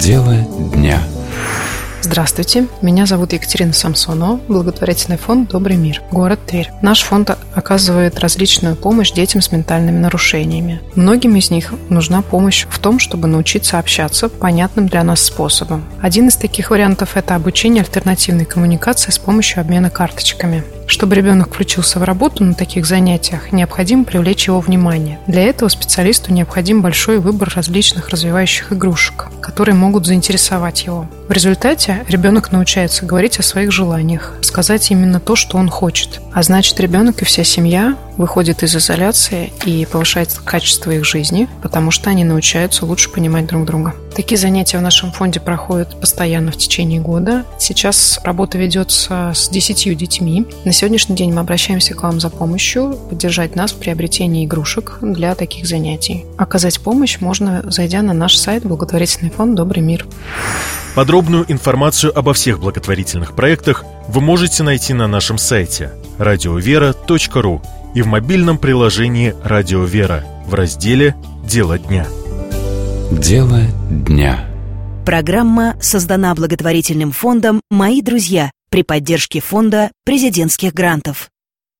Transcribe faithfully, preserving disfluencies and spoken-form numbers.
Дело дня. Здравствуйте, меня зовут Екатерина Самсонова, благотворительный фонд «Добрый мир», город Тверь. Наш фонд оказывает различную помощь детям с ментальными нарушениями. Многим из них нужна помощь в том, чтобы научиться общаться понятным для нас способом. Один из таких вариантов – это обучение альтернативной коммуникации с помощью обмена карточками. Чтобы ребенок включился в работу на таких занятиях, необходимо привлечь его внимание. Для этого специалисту необходим большой выбор различных развивающих игрушек, которые могут заинтересовать его. В результате ребенок научается говорить о своих желаниях, сказать именно то, что он хочет. А значит, ребенок и вся семья выходят из изоляции и повышает качество их жизни, потому что они научаются лучше понимать друг друга. Такие занятия в нашем фонде проходят постоянно в течение года. Сейчас работа ведется с десятью детьми. На сегодняшний день мы обращаемся к вам за помощью, поддержать нас в приобретении игрушек для таких занятий. Оказать помощь можно, зайдя на наш сайт благотворительный фонд «Добрый мир». Подробную информацию обо всех благотворительных проектах вы можете найти на нашем сайте радиовера точка ру и в мобильном приложении «Радио Вера» в разделе «Дело дня». Дело дня. Программа создана благотворительным фондом «Мои друзья» при поддержке фонда президентских грантов.